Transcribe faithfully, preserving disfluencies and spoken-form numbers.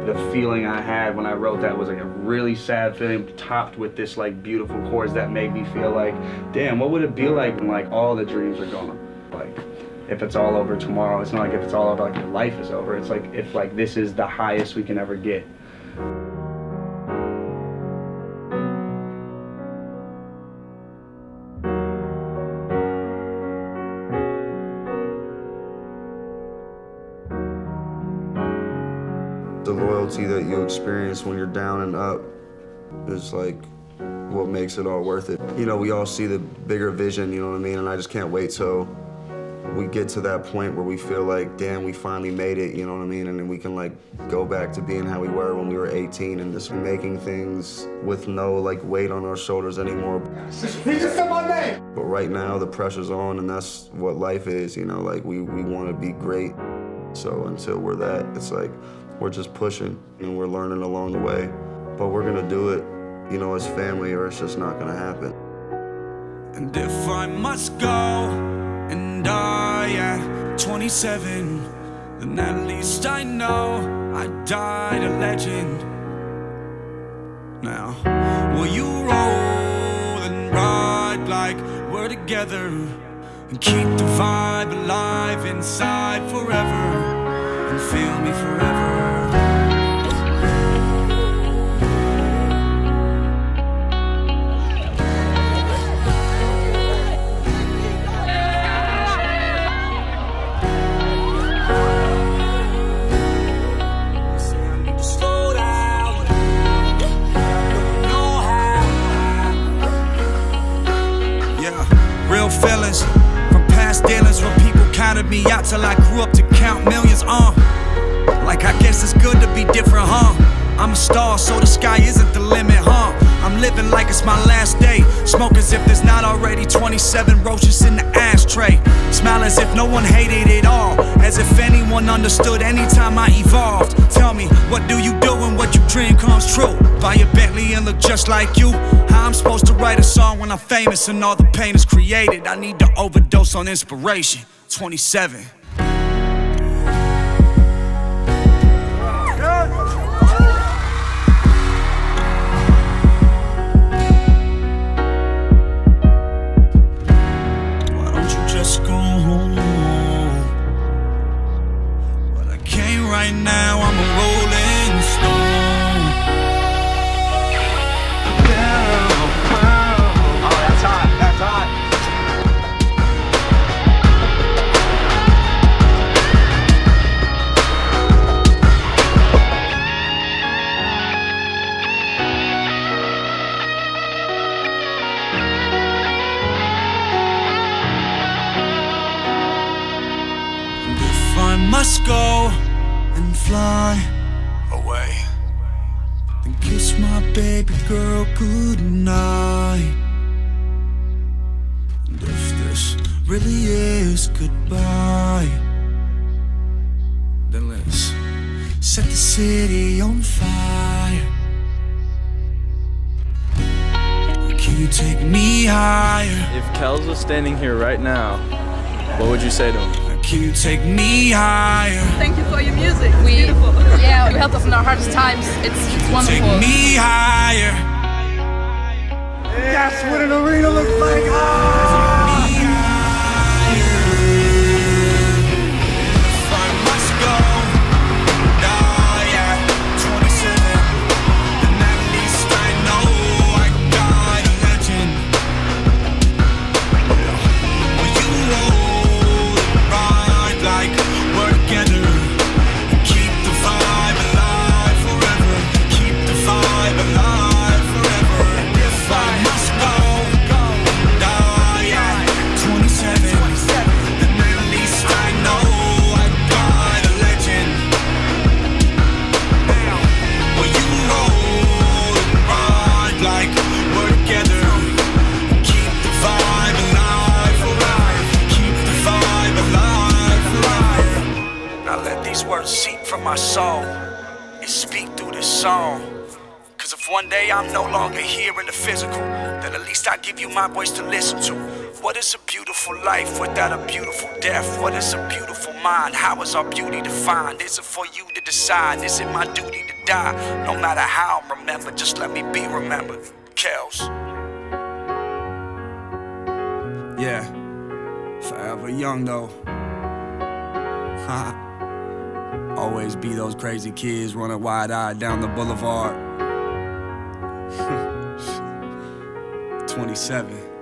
the feeling I had when I wrote that was like a really sad feeling topped with this like beautiful chords that made me feel like, damn, what would it be like when like all the dreams are gone? Like, if it's all over tomorrow, it's not like if it's all over, like your life is over. It's like if like this is the highest we can ever get. The loyalty that you experience when you're down and up is like what makes it all worth it. You know, we all see the bigger vision, you know what I mean? And I just can't wait till we get to that point where we feel like, damn, we finally made it, you know what I mean? And then we can like go back to being how we were when we were eighteen and just making things with no like weight on our shoulders anymore. He just said my name! But right now the pressure's on and that's what life is, you know, like we, we want to be great. So until we're that, it's like, we're just pushing and we're learning along the way. But we're gonna do it, you know, as family or it's just not gonna happen. And if I must go and die at twenty-seven, then at least I know I died a legend. Now, will you roll and ride like we're together and keep the vibe alive inside forever and feel me forever? Feelings from past dealings where people counted me out till I grew up to count millions. Uh, like I guess it's good to be different, huh? I'm a star, so the sky isn't the limit, huh? I'm living like it's my last day. Smoke as if there's not already twenty-seven roaches in the ashtray. Smile as if no one hated it all, as if anyone understood anytime I evolved. Tell me, what do you do when what you dream comes true? Buy a Bentley and look just like you? How I'm supposed to write a song when I'm famous and all the pain is created? I need to overdose on inspiration. twenty-seven. Right now I'm a rolling stone. Oh, that's hot, that's hot. And if I must go and fly away, then kiss my baby girl goodnight. And if this really is goodbye, then let's set the city on fire. Can you take me higher? If Kells was standing here right now, what would you say to him? Can you take me higher? Thank you for your music. We, beautiful. Yeah, you helped us in our hardest times. It's, it's wonderful. Take me higher. That's what an arena looks like. Ah! Seep from my soul and speak through this song. Cause if one day I'm no longer here in the physical, then at least I give you my voice to listen to. What is a beautiful life without a beautiful death? What is a beautiful mind? How is our beauty defined? Is it for you to decide? Is it my duty to die. No matter how I'm remembered, just let me be remembered. Kels. Yeah, forever young though. Always be those crazy kids running wide-eyed down the boulevard. twenty-seven.